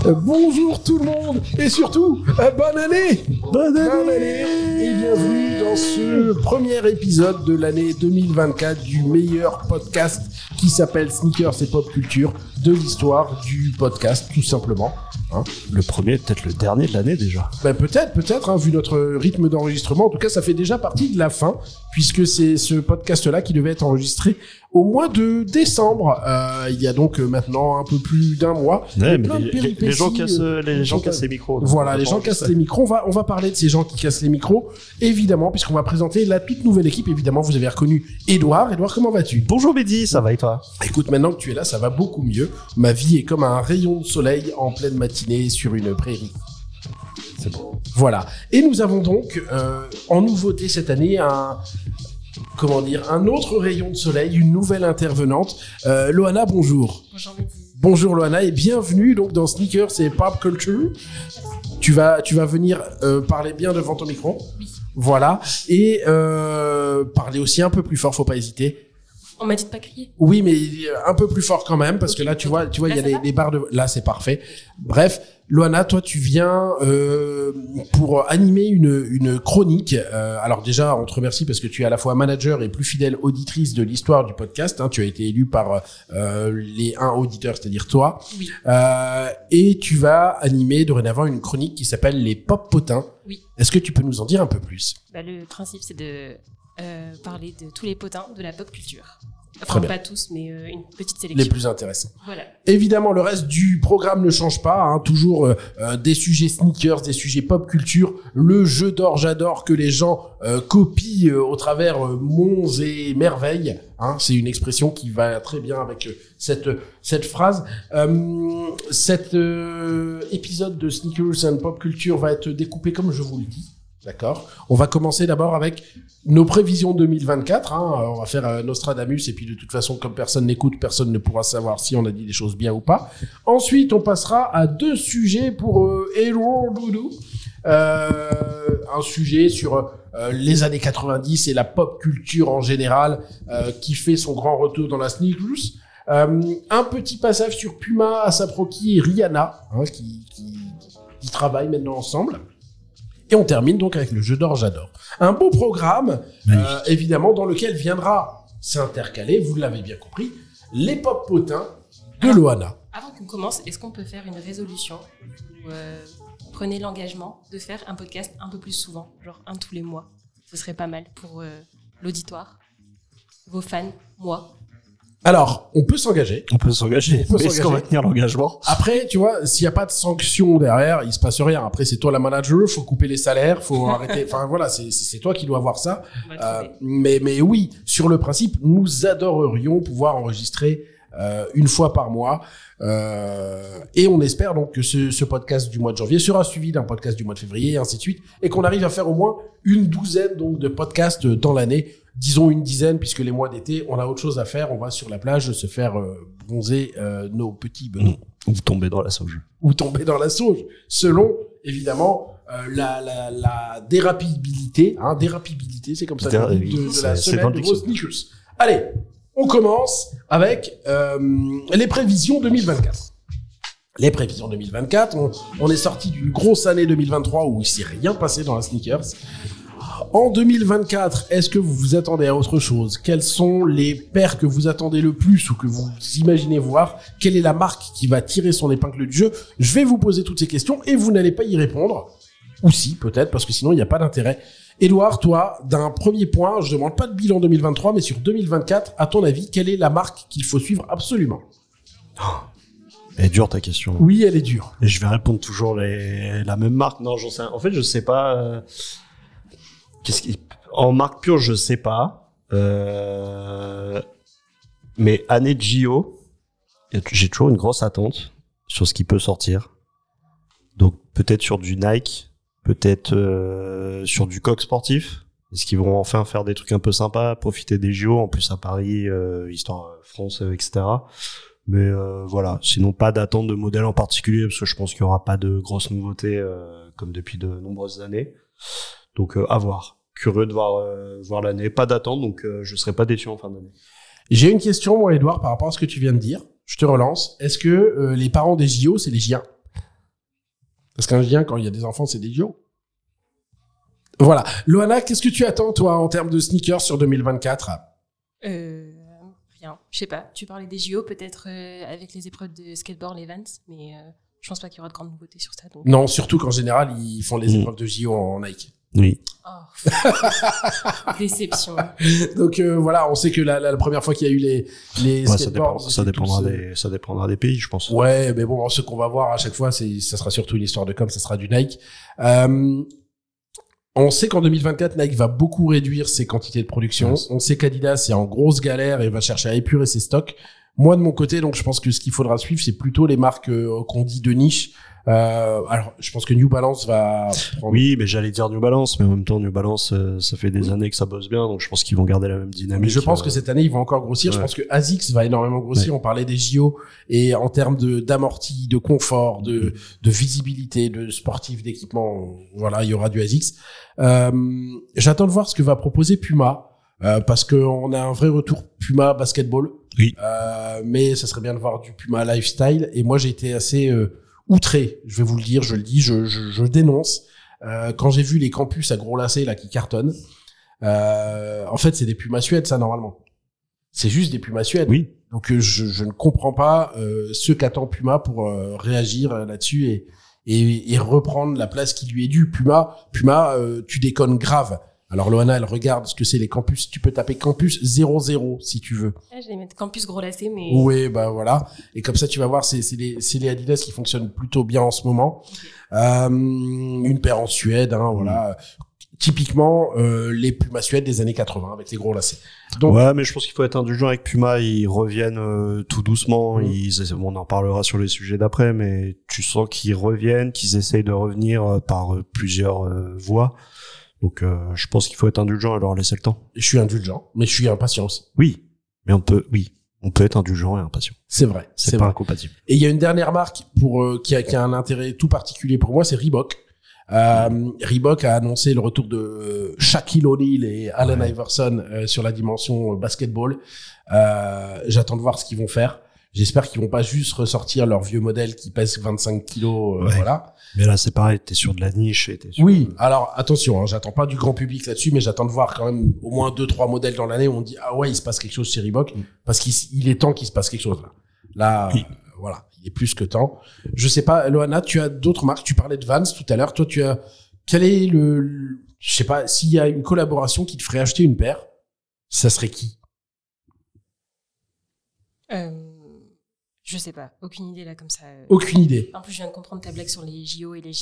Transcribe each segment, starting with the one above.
Bonjour tout le monde et surtout, bonne année. Bonne année et bienvenue dans ce premier épisode de l'année 2024 du meilleur podcast qui s'appelle Sneakers et Pop Culture de l'histoire du podcast, tout simplement. Hein, le premier, peut-être le dernier de l'année déjà. Ben peut-être, hein, vu notre rythme d'enregistrement. En tout cas, ça fait déjà partie de la fin, puisque c'est ce podcast-là qui devait être enregistré au mois de décembre. Il y a donc maintenant un peu plus d'un mois. Ouais, mais les gens cassent les micros. Voilà, les gens cassent les micros. On va parler de ces gens qui cassent les micros, évidemment, puisqu'on va présenter la toute nouvelle équipe. Évidemment, vous avez reconnu Edouard. Edouard, comment vas-tu ? Bonjour Mehdi, ça va et toi ? Écoute, maintenant que tu es là, ça va beaucoup mieux. Ma vie est comme un rayon de soleil en pleine matinée sur une prairie. C'est bon. Voilà. Et nous avons donc, en nouveauté cette année, un autre rayon de soleil, une nouvelle intervenante. Loana, bonjour. Bonjour Mehdi. Bonjour Loana et bienvenue donc dans Sneakers et Pop Culture. Tu vas venir parler bien devant ton micro. Oui. Voilà. Et parler aussi un peu plus fort, faut pas hésiter. On m'a dit de pas crier. Oui, mais un peu plus fort quand même, parce que là, tu vois, il y a des barres de... Là, c'est parfait. Bref, Loana, toi, tu viens pour animer une chronique. Alors déjà, on te remercie parce que tu es à la fois manager et plus fidèle auditrice de l'histoire du podcast. Hein. Tu as été élue par les 1 auditeurs, c'est-à-dire toi. Oui. Et tu vas animer dorénavant une chronique qui s'appelle les Pop Potins. Oui. Est-ce que tu peux nous en dire un peu plus ? Le principe, c'est de parler de tous les potins de la pop culture. Très Enfin, bien. pas tous, mais une petite sélection. Les plus intéressants. Voilà. Évidemment, le reste du programme ne change pas. Hein, toujours des sujets sneakers, des sujets pop culture, le jeu d'or j'adore que les gens copient au travers monts et merveilles. Hein, c'est une expression qui va très bien avec cette phrase. Cet épisode de Sneakers and Pop Culture va être découpé comme je vous le dis. D'accord. On va commencer d'abord avec nos prévisions 2024. Hein. On va faire Nostradamus et puis de toute façon, comme personne n'écoute, personne ne pourra savoir si on a dit des choses bien ou pas. Ensuite, on passera à 2 sujets pour Edouard Doudou. Un sujet sur les années 90 et la pop culture en général qui fait son grand retour dans la sneakers. Un petit passage sur Puma, A$AP Rocky et Rihanna hein, qui travaillent maintenant ensemble. Et on termine donc avec le jeu d'or j'adore. Un beau programme, évidemment, dans lequel viendra s'intercaler, vous l'avez bien compris, les pop potins de Loana. Avant qu'on commence, est-ce qu'on peut faire une résolution où prenez l'engagement de faire un podcast un peu plus souvent, genre un tous les mois. Ce serait pas mal pour l'auditoire, vos fans, moi. Alors, on peut s'engager. Mais est-ce qu'on va tenir l'engagement ? Après, tu vois, s'il n'y a pas de sanction derrière, il se passe rien. Après, c'est toi la manager, faut couper les salaires, faut arrêter. Enfin, voilà, c'est toi qui dois voir ça. Mais oui, sur le principe, nous adorerions pouvoir enregistrer une fois par mois. Et on espère donc que ce podcast du mois de janvier sera suivi d'un podcast du mois de février et ainsi de suite. Et qu'on arrive à faire au moins une douzaine donc de podcasts dans l'année. Disons une dizaine, puisque les mois d'été, on a autre chose à faire. On va sur la plage se faire bronzer nos petits benons. Ou tomber dans la sauge. Ou tomber dans la sauge. Selon, évidemment, la dérapabilité. Hein, dérapabilité, c'est comme ça qu'on dit, de la semaine de vos sneakers. Allez, on commence avec les prévisions 2024. Les prévisions 2024, on est sorti d'une grosse année 2023 où il s'est rien passé dans la sneakers. En 2024, est-ce que vous vous attendez à autre chose ? Quelles sont les paires que vous attendez le plus ou que vous imaginez voir ? Quelle est la marque qui va tirer son épingle du jeu ? Je vais vous poser toutes ces questions et vous n'allez pas y répondre. Ou si, peut-être, parce que sinon, il n'y a pas d'intérêt. Édouard, toi, d'un premier point, je ne demande pas de bilan 2023, mais sur 2024, à ton avis, quelle est la marque qu'il faut suivre absolument ? Elle est dure ta question. Oui, elle est dure. Et je vais répondre toujours la même marque. Non, j'en sais. En fait, je sais pas. En marque pure, je sais pas. Mais année de JO, j'ai toujours une grosse attente sur ce qui peut sortir. Donc peut-être sur du Nike, peut-être sur du coq sportif. Est-ce qu'ils vont enfin faire des trucs un peu sympas, profiter des JO, en plus à Paris, histoire France, etc. Mais voilà, sinon pas d'attente de modèle en particulier, parce que je pense qu'il y aura pas de grosses nouveautés comme depuis de nombreuses années. Donc à voir. Curieux de voir l'année. Pas d'attente, donc je serai pas déçu en fin d'année. J'ai une question, moi, Edouard, par rapport à ce que tu viens de dire. Je te relance. Est-ce que les parents des JO, c'est les Giens ? Parce qu'un lien, quand il y a des enfants, c'est des JO. Voilà. Loana, qu'est-ce que tu attends, toi, en termes de sneakers sur 2024? Rien. Je sais pas. Tu parlais des JO, peut-être avec les épreuves de skateboard, les Vans, mais je pense pas qu'il y aura de grandes nouveautés sur ça. Donc... Non, surtout qu'en général, ils font les épreuves de JO en Nike. Oui. Oh. Déception. Donc voilà, on sait que la première fois qu'il y a eu les skateboards, ça dépendra des pays, je pense. Ouais, mais bon, ce qu'on va voir à chaque fois, ça sera surtout une histoire de com, ça sera du Nike. On sait qu'en 2024, Nike va beaucoup réduire ses quantités de production. On sait qu'Adidas est en grosse galère et va chercher à épurer ses stocks. Moi, de mon côté, donc, je pense que ce qu'il faudra suivre, c'est plutôt les marques qu'on dit de niche. Alors, je pense que New Balance va prendre... Oui, mais j'allais dire New Balance, mais en même temps, New Balance, ça fait des années que ça bosse bien, donc je pense qu'ils vont garder la même dynamique. Mais je pense que cette année, ils vont encore grossir. Ouais. Je pense que ASICS va énormément grossir. Ouais. On parlait des JO et en termes d'amorti, de confort, de visibilité, de sportif, d'équipement, voilà, il y aura du ASICS. J'attends de voir ce que va proposer Puma. Parce que on a un vrai retour Puma basketball. Oui. Mais ça serait bien de voir du Puma lifestyle. Et moi, j'ai été assez outré. Je vais vous le dire, je le dis, je dénonce. Quand j'ai vu les campus à gros lacets là qui cartonnent, en fait, c'est des Puma Suède, ça normalement. C'est juste des Puma Suède. Oui. Donc je ne comprends pas ce qu'attend Puma pour réagir là-dessus et reprendre la place qui lui est due. Puma, tu déconnes grave. Alors Loana, elle regarde ce que c'est les campus. Tu peux taper campus 00 si tu veux. Je vais mettre campus gros lacet, mais... Oui, bah voilà. Et comme ça, tu vas voir, c'est les Adidas qui fonctionnent plutôt bien en ce moment. Okay. Une paire en Suède, hein, voilà. Typiquement, les Puma Suède des années 80 avec les gros lacets. Donc, ouais, mais je pense qu'il faut être indulgent avec Puma. Ils reviennent tout doucement. On en parlera sur les sujets d'après, mais tu sens qu'ils reviennent, qu'ils essayent de revenir par plusieurs voies. Donc, je pense qu'il faut être indulgent et leur laisser le temps. Je suis indulgent, mais je suis impatient aussi. Oui, mais on peut être indulgent et impatient. C'est vrai. C'est pas incompatible. Et il y a une dernière marque qui a un intérêt tout particulier pour moi, c'est Reebok. Reebok a annoncé le retour de Shaquille O'Neal et Allen Iverson sur la dimension basketball. J'attends de voir ce qu'ils vont faire. J'espère qu'ils vont pas juste ressortir leur vieux modèle qui pèse 25 kilos, voilà. Mais là, c'est pareil, t'es sur de la niche et t'es sur... Oui, alors, attention, hein, j'attends pas du grand public là-dessus, mais j'attends de voir quand même au moins 2-3 modèles dans l'année où on dit, ah ouais, il se passe quelque chose chez Reebok, parce qu'il est temps qu'il se passe quelque chose, là. Là, oui. Voilà, il est plus que temps. Je sais pas, Loana, tu as d'autres marques, tu parlais de Vans tout à l'heure, toi, quel est je sais pas, s'il y a une collaboration qui te ferait acheter une paire, ça serait qui? Je sais pas, aucune idée là comme ça. Aucune idée. En plus, je viens de comprendre ta blague sur les JO et les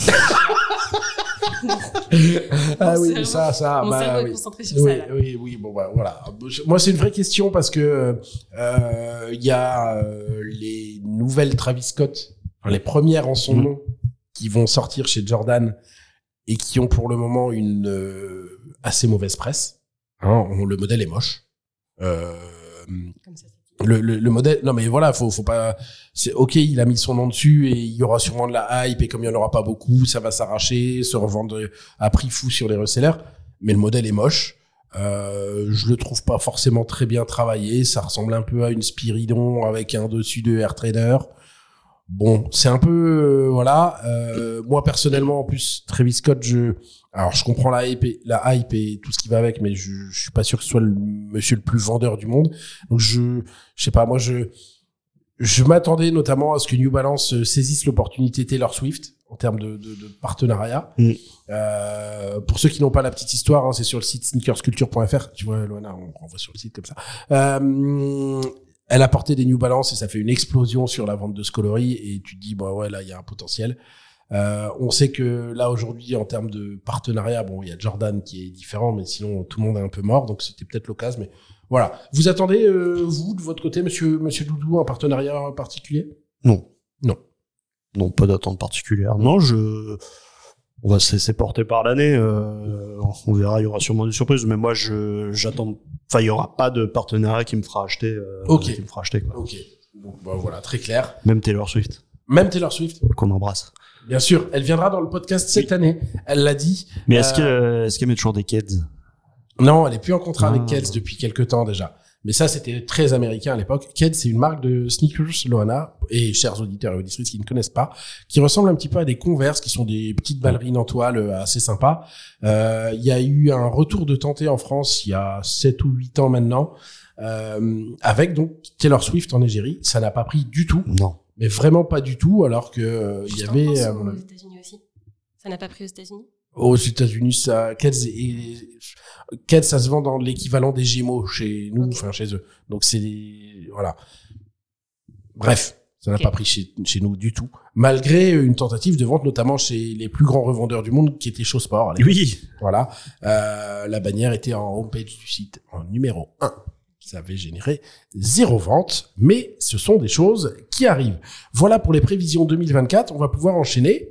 Ah oui, ça. Mon cerveau est concentré sur ça. Là. Oui, bon bah voilà. Moi, c'est une vraie question parce que il y a les nouvelles Travis Scott, enfin, les premières en son nom, qui vont sortir chez Jordan et qui ont pour le moment une assez mauvaise presse. Hein, le modèle est moche. Comme ça. Le modèle, non mais voilà, faut pas, c'est ok, il a mis son nom dessus et il y aura sûrement de la hype et comme il y en aura pas beaucoup, ça va s'arracher, se revendre à prix fou sur les resellers, mais le modèle est moche. Je le trouve pas forcément très bien travaillé, ça ressemble un peu à une Spiridon avec un dessus de Air Trainer. Bon, c'est un peu voilà. Moi personnellement, en plus, Travis Scott, je comprends la hype et tout ce qui va avec, mais je suis pas sûr que ce soit le monsieur le plus vendeur du monde. Donc je sais pas, moi je m'attendais notamment à ce que New Balance saisisse l'opportunité Taylor Swift en termes de partenariat. Pour ceux qui n'ont pas la petite histoire, hein, c'est sur le site sneakersculture.fr. Tu vois, Loana, on renvoie sur le site comme ça. Elle a porté des New Balance et ça fait une explosion sur la vente de ce coloris et tu te dis, bah ouais, là, il y a un potentiel. On sait que là, aujourd'hui, en termes de partenariat, bon, il y a Jordan qui est différent, mais sinon, tout le monde est un peu mort, donc c'était peut-être l'occasion, mais voilà. Vous attendez, vous, de votre côté, monsieur Doudou, un partenariat particulier? Non, pas d'attente particulière. Non, on va se laisser porter par l'année. On verra, il y aura sûrement des surprises. Mais moi, j'attends. Enfin, il y aura pas de partenariat qui me fera acheter. Qui me fera acheter, quoi. Ok. Donc, bah, voilà, très clair. Même Taylor Swift. Qu'on embrasse. Bien sûr, elle viendra dans le podcast cette année. Elle l'a dit. Mais est-ce qu'elle met toujours des Keds? Non, elle est plus en contrat avec Keds depuis quelques temps déjà. Mais ça, c'était très américain à l'époque. Keds, c'est une marque de sneakers, Loana, et chers auditeurs et auditrices qui ne connaissent pas, qui ressemble un petit peu à des Converse, qui sont des petites ballerines en toile assez sympas. Il y a eu un retour de tenté en France il y a 7 ou 8 ans maintenant, avec donc Taylor Swift en égérie. Ça n'a pas pris du tout. Non. Mais vraiment pas du tout, alors que il y Juste avait... en France ou aux États-Unis aussi. Ça n'a pas pris aux États-Unis? Aux États-Unis, ça, Keds, ça se vend dans l'équivalent des Gémeaux chez nous, enfin chez eux. Donc voilà. Bref, ça n'a pas pris chez nous du tout, malgré une tentative de vente, notamment chez les plus grands revendeurs du monde, qui étaient Show Sport. Oui. Voilà. La bannière était en homepage du site en numéro 1. Ça avait généré 0 vente, mais ce sont des choses qui arrivent. Voilà pour les prévisions 2024. On va pouvoir enchaîner.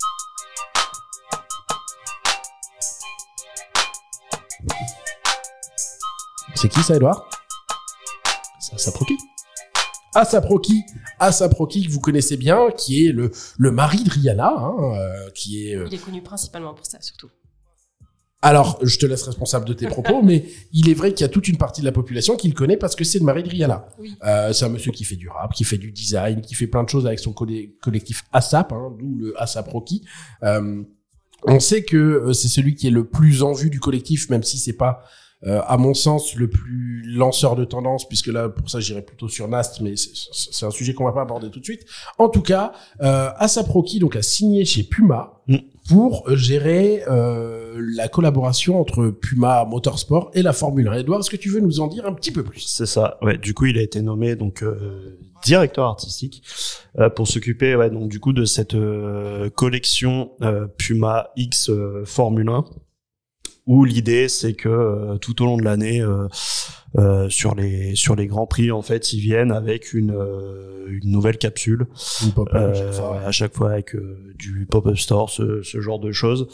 C'est qui ça, Edouard? Ça s'approche. Asaproki, que vous connaissez bien, qui est le mari de Rihanna, qui est... Il est connu principalement pour ça, surtout. Alors, je te laisse responsable de tes propos, mais il est vrai qu'il y a toute une partie de la population qui le connaît parce que c'est le mari de Rihanna. Oui. C'est un monsieur qui fait du rap, qui fait du design, qui fait plein de choses avec son collectif ASAP, d'où le Asaproki. On sait que c'est celui qui est le plus en vue du collectif, même si c'est pas... à mon sens, le plus lanceur de tendance, puisque là, pour ça, j'irais plutôt sur Nast, mais c'est un sujet qu'on va pas aborder tout de suite. En tout cas, Asaproki donc a signé chez Puma pour gérer la collaboration entre Puma Motorsport et la Formule 1. Edouard, est-ce que tu veux nous en dire un petit peu plus? C'est ça. Ouais. Du coup, il a été nommé donc directeur artistique pour s'occuper donc du coup de cette collection Puma X Formule 1. Où l'idée c'est que tout au long de l'année sur les grands prix en fait ils viennent avec une nouvelle capsule à chaque fois avec du pop-up store ce genre de choses.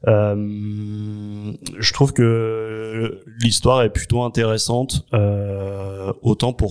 Je trouve que l'histoire est plutôt intéressante autant pour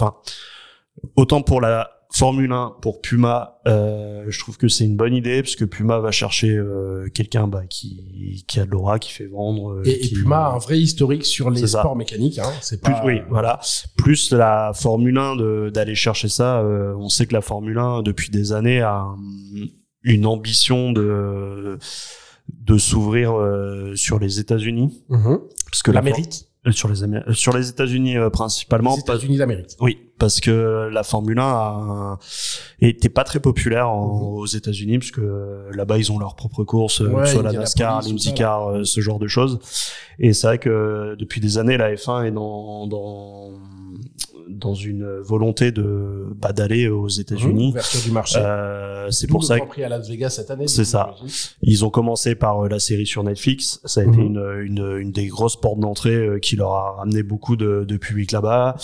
la Formule 1 pour Puma, je trouve que c'est une bonne idée parce que Puma va chercher quelqu'un qui a de l'aura, qui fait vendre. Et Puma a un vrai historique sur les sports mécaniques. C'est pas... Oui, voilà. Plus la Formule 1 d'aller chercher ça. On sait que la Formule 1 depuis des années a une ambition de s'ouvrir sur les États-Unis, parce que l'Amérique. Sur les États-Unis principalement. Les États-Unis d'Amérique. Oui, parce que la Formule 1 était pas très populaire aux États-Unis, parce que là-bas ils ont leur propre course, soit la NASCAR, l'IndyCar, ce genre de choses. Et c'est vrai que depuis des années la F1 est dans une volonté d'aller aux États-Unis. Ouverture du marché. C'est pour ça. Grand Prix à Las Vegas cette année. C'est ça. Ils ont commencé par la série sur Netflix. Ça a été une des grosses portes d'entrée qui leur a ramené beaucoup de public là-bas.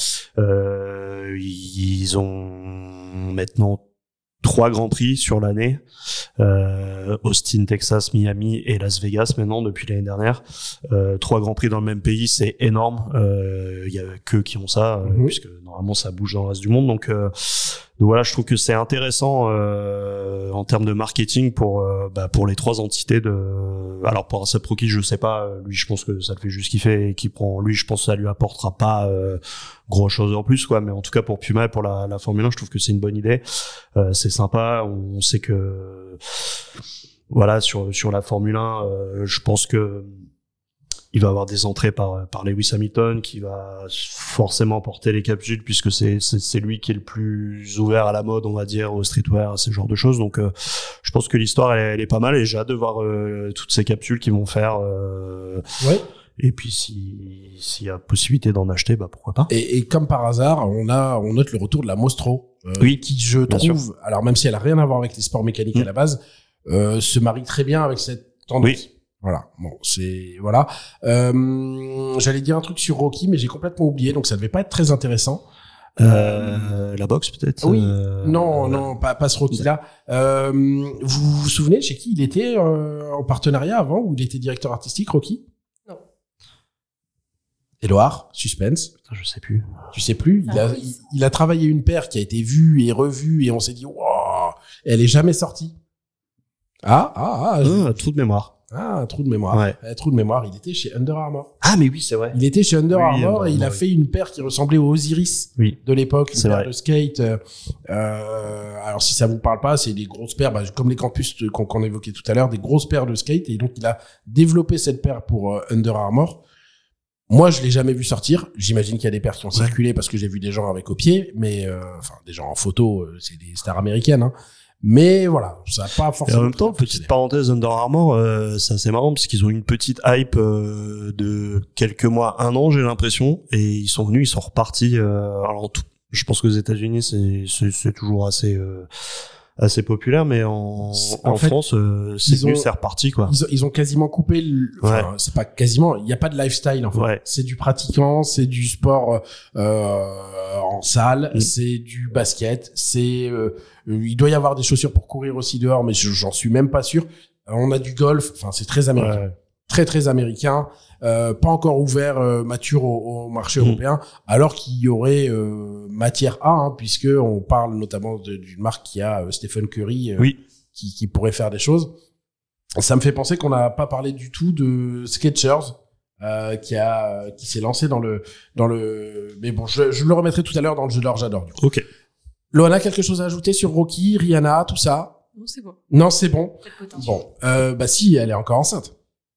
Ils ont maintenant 3 grands prix sur l'année, Austin, Texas, Miami et Las Vegas maintenant depuis l'année dernière. 3 grands prix dans le même pays, c'est énorme. Il y a qu'eux qui ont ça, puisque normalement ça bouge dans le reste du monde. Donc voilà, je trouve que c'est intéressant en termes de marketing pour les 3 entités alors pour Asaproki, je sais pas, lui je pense que ça le fait juste kiffer et lui je pense que ça lui apportera pas gros chose en plus quoi, mais en tout cas pour Puma et pour la Formule 1, je trouve que c'est une bonne idée. C'est sympa, on sait que voilà sur la Formule 1, je pense que il va avoir des entrées par Lewis Hamilton qui va forcément porter les capsules puisque c'est lui qui est le plus ouvert à la mode, on va dire, au streetwear, à ce genre de choses. Donc je pense que l'histoire elle est pas mal et j'ai hâte de voir toutes ces capsules qu'ils vont faire. Ouais. Et puis s'il y a possibilité d'en acheter, pourquoi pas. Et comme par hasard, on note le retour de la Mostro, qui je trouve, alors même si elle a rien à voir avec les sports mécaniques à la base, se marie très bien avec cette tendance. Oui. Voilà, voilà. J'allais dire un truc sur Rocky, mais j'ai complètement oublié, donc ça devait pas être très intéressant. La boxe peut-être. Oui. Non, pas ce Rocky-là. Vous vous souvenez chez qui il était en partenariat avant, où il était directeur artistique, Rocky? Non. Édouard, suspense. Je sais plus. Tu sais plus? Il a travaillé une paire qui a été vue et revue et on s'est dit, wow, elle est jamais sortie. Trou de mémoire. Ah, trou de mémoire. Ouais. Trou de mémoire, il était chez Under Armour. Ah, mais oui, c'est vrai. Il était chez Under Armour et il a oui. fait une paire qui ressemblait au Osiris de l'époque, une C'est paire vrai. de skate. Alors si ça vous parle pas, c'est des grosses paires, comme les campus qu'on évoquait tout à l'heure, des grosses paires de skate. Et donc il a développé cette paire pour Under Armour. Moi, je l'ai jamais vu sortir. J'imagine qu'il y a des paires qui ont circulé parce que j'ai vu des gens avec au pied, mais des gens en photo, c'est des stars américaines. Hein. Mais voilà, ça n'a pas forcément. Et en même temps, petite parenthèse, Under Armour, c'est assez marrant parce qu'ils ont eu une petite hype de quelques mois, 1 an, j'ai l'impression, et ils sont venus, ils sont repartis. Alors, je pense qu'aux États-Unis, c'est toujours assez populaire, mais en fait, France, c'est reparti, quoi. Ils ont quasiment coupé c'est pas quasiment, il n'y a pas de lifestyle, en fait. Ouais. C'est du pratiquant, c'est du sport, en salle, c'est du basket, il doit y avoir des chaussures pour courir aussi dehors, mais j'en suis même pas sûr. On a du golf, c'est très américain. Ouais. Très, très américain. Pas encore ouvert, mature au marché européen, alors qu'il y aurait, matière à, hein, puisque on parle notamment d'une marque qui a Stephen Curry, qui pourrait faire des choses. Ça me fait penser qu'on n'a pas parlé du tout de Skechers, qui s'est lancé dans le, mais bon, je le remettrai tout à l'heure dans le jeu d'or, j'adore, du coup. Ok. Loana, quelque chose à ajouter sur Rocky, Rihanna, tout ça? Non, c'est bon. Non, c'est bon. Bon. Si, elle est encore enceinte.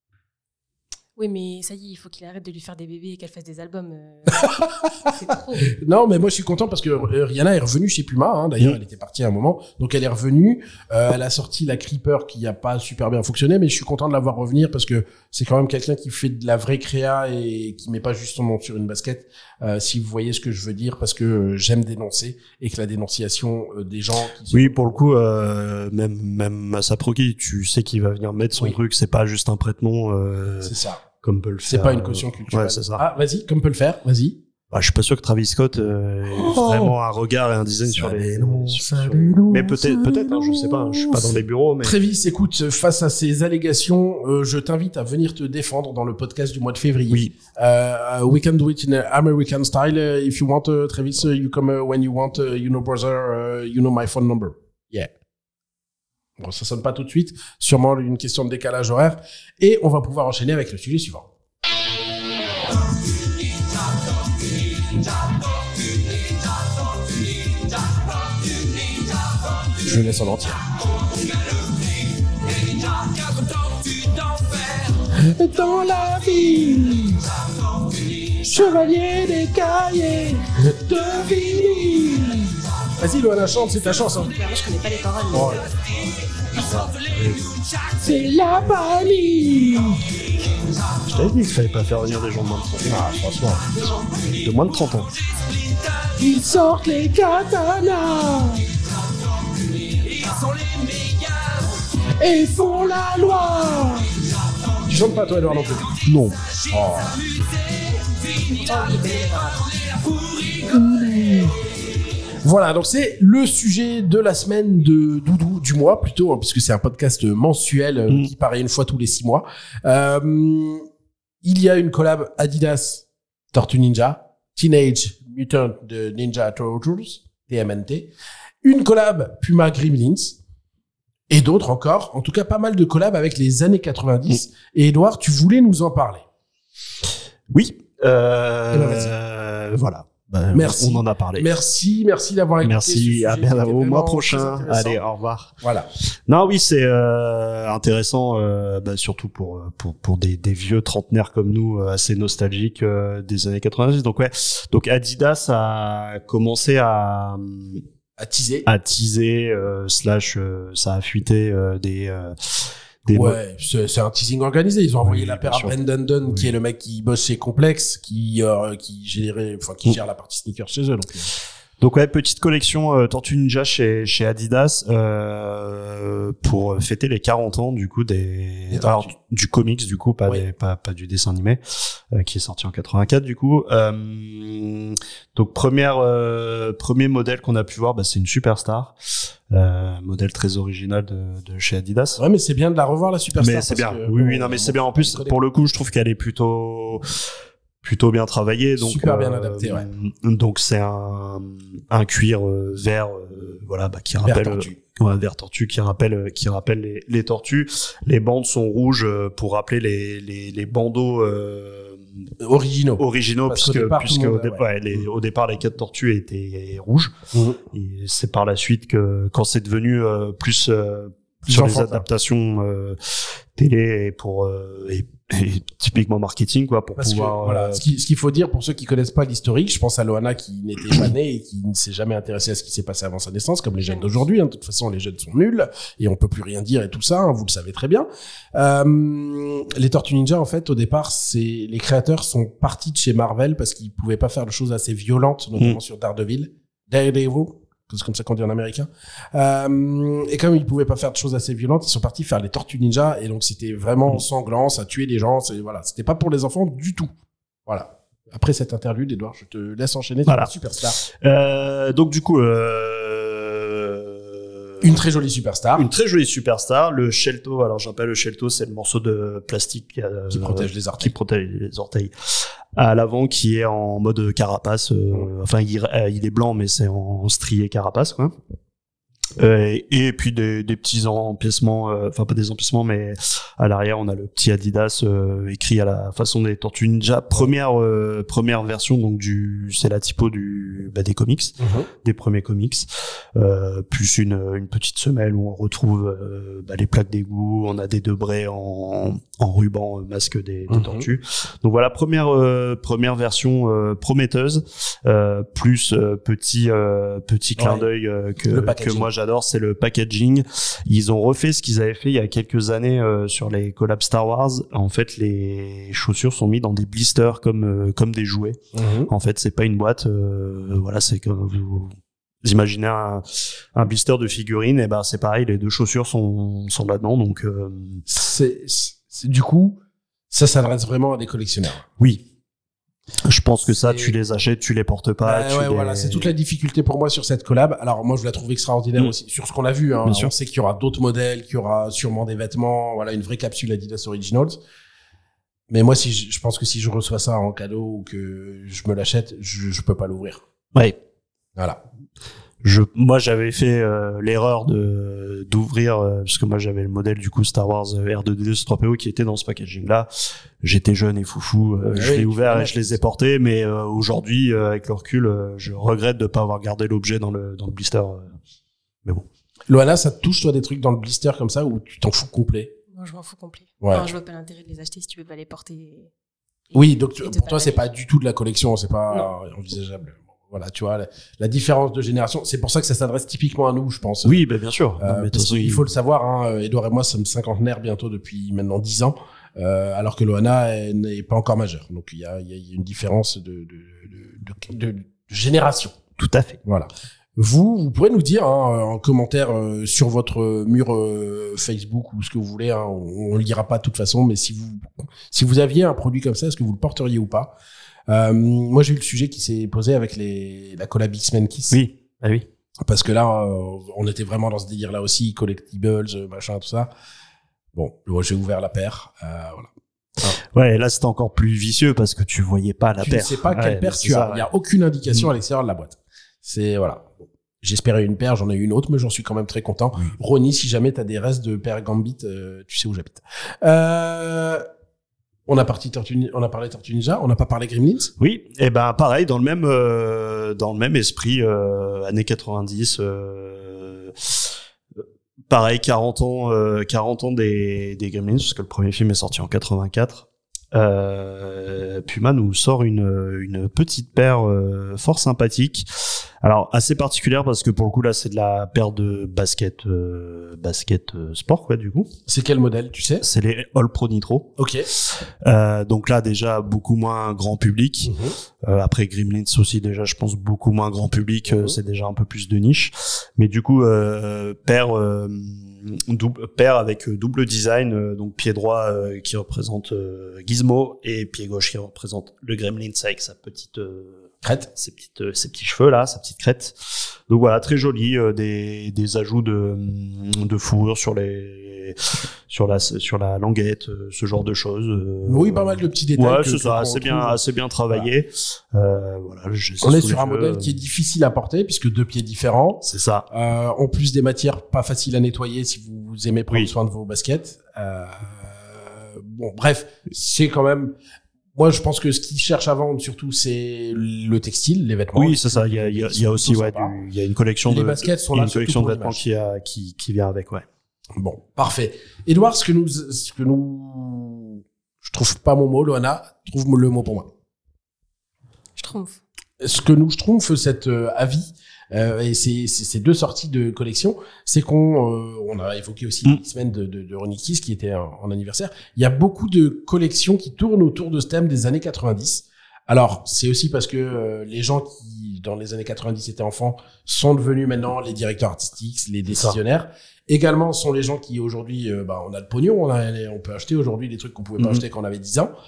Oui, mais ça y est, il faut qu'il arrête de lui faire des bébés et qu'elle fasse des albums. C'est trop. Non, mais moi je suis content parce que Rihanna est revenue chez Puma. Hein, d'ailleurs, elle était partie à un moment, donc elle est revenue. Elle a sorti la Creeper qui a pas super bien fonctionné, mais je suis content de la voir revenir parce que c'est quand même quelqu'un qui fait de la vraie créa et qui met pas juste son nom sur une basket. Si vous voyez ce que je veux dire, parce que j'aime dénoncer et que la dénonciation des gens. Oui, pour le coup, même à Saproki, tu sais qu'il va venir mettre son truc. C'est pas juste un prête-nom. C'est ça. Comme peut le faire. C'est pas une caution culturelle. Ouais, c'est ça. Ah, vas-y, comme peut le faire, vas-y. Bah, je suis pas sûr que Travis Scott ait vraiment un regard et un design sur les. Mais peut-être, hein, je sais pas. Je suis pas dans les bureaux, mais. Travis, écoute, face à ces allégations, je t'invite à venir te défendre dans le podcast du mois de février. Oui. We can do it in American style. If you want, Travis, you come when you want. You know, brother, you know my phone number. Yeah. Bon, ça sonne pas tout de suite. Sûrement une question de décalage horaire. Et on va pouvoir enchaîner avec le sujet suivant. Je le laisse en entier. Dans la vie, chevalier des cahiers de vinyle. Vas-y, Loana, chante, c'est ta chance. Hein. Moi, je connais pas les paroles. Oh, c'est la panique. Je t'avais dit qu'il fallait pas faire venir des gens de moins de 30 ans. Ah, franchement. De moins de 30 ans. Ils sortent les katanas. Et font la loi. Tu chantes pas toi, Edouard, non plus? Non. Oh. Voilà, donc c'est le sujet de la semaine de Doudou, du mois plutôt, hein, puisque c'est un podcast mensuel qui paraît une fois tous les 6 mois. Il y a une collab Adidas Tortue Ninja, Teenage Mutant Ninja Turtles, TMNT, une collab Puma Gremlins, et d'autres encore. En tout cas, pas mal de collabs avec les années 90. Et Edouard, tu voulais nous en parler. Oui. ben, voilà. Merci. On en a parlé. Merci d'avoir écouté. Merci. À bien au mois prochain. Allez, au revoir. Voilà. Non, oui, c'est intéressant, surtout pour des vieux trentenaires comme nous, assez nostalgiques des années 90. Donc ouais. Donc Adidas a commencé à teaser, ça a fuité des ouais, c'est un teasing organisé. Ils ont envoyé la paire à Brandon Dunn, qui est le mec qui bosse chez Complex, qui gère la partie sneakers chez eux. Donc ouais, petite collection Tortue Ninja chez Adidas pour fêter les 40 ans du coup du comics du coup, pas du dessin animé qui est sorti en 84 du coup. Donc premier modèle qu'on a pu voir, c'est une Superstar. Modèle très original de chez Adidas. Ouais, mais c'est bien de la revoir, la Superstar. Mais c'est bien. Oui, non, mais c'est bien. En plus, pour le coup, je trouve qu'elle est plutôt plutôt bien travaillé, donc super bien adapté, ouais. Donc c'est un cuir vert, voilà, qui rappelle vert tortue, qui rappelle les tortues. Les bandes sont rouges pour rappeler les bandeaux originaux, puisque au départ les 4 tortues étaient rouges. Et c'est par la suite que quand c'est devenu plus sur les adaptations télé et pour et typiquement marketing, quoi, pour parce pouvoir que, voilà, ce qu'il faut dire pour ceux qui connaissent pas l'historique, je pense à Loana qui n'était pas née et qui ne s'est jamais intéressé à ce qui s'est passé avant sa naissance, comme les jeunes d'aujourd'hui, hein. De toute façon, les jeunes sont nuls et on peut plus rien dire et tout ça, hein, vous le savez très bien. Les Tortues Ninja, en fait, au départ, les créateurs sont partis de chez Marvel parce qu'ils pouvaient pas faire de choses assez violentes, notamment sur Daredevil. C'est comme ça qu'on dit en américain. Et comme ils pouvaient pas faire de choses assez violentes, ils sont partis faire les Tortues Ninja, et donc c'était vraiment sanglant, ça tuait des gens, voilà, c'était pas pour les enfants du tout. Voilà. Après cette interlude, Edouard, je te laisse enchaîner sur la Superstar. Donc du coup, une très jolie Superstar. Une très jolie Superstar. Le Shelto, alors j'appelle le Shelto, c'est le morceau de plastique qui protège les orteils. Qui protège les orteils. À l'avant, qui est en mode carapace. Enfin, il est blanc, mais c'est en strié carapace, quoi. Et puis des petits empiècements, enfin pas des empiècements, mais à l'arrière on a le petit Adidas écrit à la façon des Tortues Ninja, première version, donc c'est la typo des comics, des premiers comics, plus une petite semelle où on retrouve les plaques d'égout, on a des debrés en ruban masque des tortues. Donc voilà, première version prometteuse, plus petit clin d'œil que moi j'adore, c'est le packaging. Ils ont refait ce qu'ils avaient fait il y a quelques années sur les collabs Star Wars. En fait, les chaussures sont mises dans des blisters comme des jouets. En fait, c'est pas une boîte. Voilà, c'est comme vous imaginez un blister de figurines. Et ben c'est pareil, les 2 chaussures sont là-dedans. Donc c'est du coup, ça s'adresse vraiment à des collectionneurs. Oui. Je pense que ça, tu les achètes, tu les portes pas. Voilà, c'est toute la difficulté pour moi sur cette collab. Alors moi, je la trouve extraordinaire aussi sur ce qu'on a vu. Hein. On sait qu'il y aura d'autres modèles, qu'il y aura sûrement des vêtements, voilà, une vraie capsule Adidas Originals. Mais moi, je pense que si je reçois ça en cadeau ou que je me l'achète, je peux pas l'ouvrir. Ouais. Voilà. Moi, j'avais fait l'erreur d'ouvrir parce que moi j'avais le modèle du coup Star Wars R2D2 C3PO qui était dans ce packaging là. J'étais jeune et foufou, je l'ai ouvert et je les ai portés, mais aujourd'hui avec le recul, je regrette de pas avoir gardé l'objet dans le blister. Mais bon. Loana, ça te touche toi des trucs dans le blister comme ça ou tu t'en fous complet? Non, je m'en fous complet. Ouais. Enfin, je vois pas l'intérêt de les acheter si tu peux pas les porter. Oui, donc pour toi c'est pas du tout de la collection, c'est pas envisageable. Voilà, tu vois, la différence de génération, c'est pour ça que ça s'adresse typiquement à nous, je pense. Oui, bien sûr. Il faut le savoir, hein, Edouard et moi sommes cinquantenaires bientôt depuis maintenant 10 ans, alors que Loana n'est pas encore majeure. Donc il y a une différence de génération. Tout à fait. Voilà. Vous pourrez nous dire en commentaire sur votre mur Facebook ou ce que vous voulez. Hein, on lira pas de toute façon, mais si vous aviez un produit comme ça, est-ce que vous le porteriez ou pas? Moi, j'ai eu le sujet qui s'est posé avec la collab X-Men Kiss. Oui, ah oui. Parce que là, on était vraiment dans ce délire-là aussi, collectibles, machin, tout ça. Bon, j'ai ouvert la paire, voilà. Ouais, et là, c'était encore plus vicieux parce que tu voyais pas la paire. Tu ne sais pas quelle paire tu as. Il y a aucune indication à l'extérieur de la boîte. C'est, voilà. J'espérais une paire, j'en ai eu une autre, mais j'en suis quand même très content. Ronnie, si jamais t'as des restes de paire Gambit, tu sais où j'habite. On a parlé Tortues Ninja, on n'a pas parlé Gremlins. Oui, et ben pareil, dans le même esprit, années 90, pareil, 40 ans des Gremlins, parce que le premier film est sorti en 84. Puma nous sort une petite paire fort sympathique. Alors assez particulière parce que pour le coup là c'est de la paire de basket sport quoi du coup. C'est quel modèle tu sais? C'est les All Pro Nitro. Ok. Donc là déjà beaucoup moins grand public. Après Gremlins aussi déjà je pense beaucoup moins grand public. C'est déjà un peu plus de niche. Mais du coup paire avec double design, donc pied droit qui représente Gizmo et pied gauche qui représente le Gremlins avec sa petite Crête. ses petits cheveux là, sa petite crête. Donc voilà, très joli, des ajouts de fourrure sur la languette, ce genre de choses. Oui, pas mal de petits détails. Ouais, c'est ça, assez bien travaillé. Voilà. On est sur un modèle qui est difficile à porter puisque 2 pieds différents. C'est ça. En plus des matières pas faciles à nettoyer si vous aimez prendre soin de vos baskets. Bon, bref, c'est quand même. Moi, je pense que ce qu'ils cherchent à vendre surtout, c'est le textile, les vêtements. Oui, c'est ça. Il y a aussi il y a une collection les baskets sont là, une collection de vêtements qui vient avec, ouais. Bon, parfait. Edouard, ce que nous, je trouve pas mon mot, Loana, trouve le mot pour moi. Je trouve. Ce que nous schtroumpf cet avis et ces 2 sorties de collection, c'est on a évoqué aussi les semaines de Ronnie Kiss qui était en anniversaire. Il y a beaucoup de collections qui tournent autour de ce thème des années 90. Alors, c'est aussi parce que les gens qui, dans les années 90, étaient enfants, sont devenus maintenant les directeurs artistiques, les décisionnaires. Également, sont les gens qui, aujourd'hui, on a le pognon, on peut acheter aujourd'hui des trucs qu'on pouvait pas acheter quand on avait 10 ans.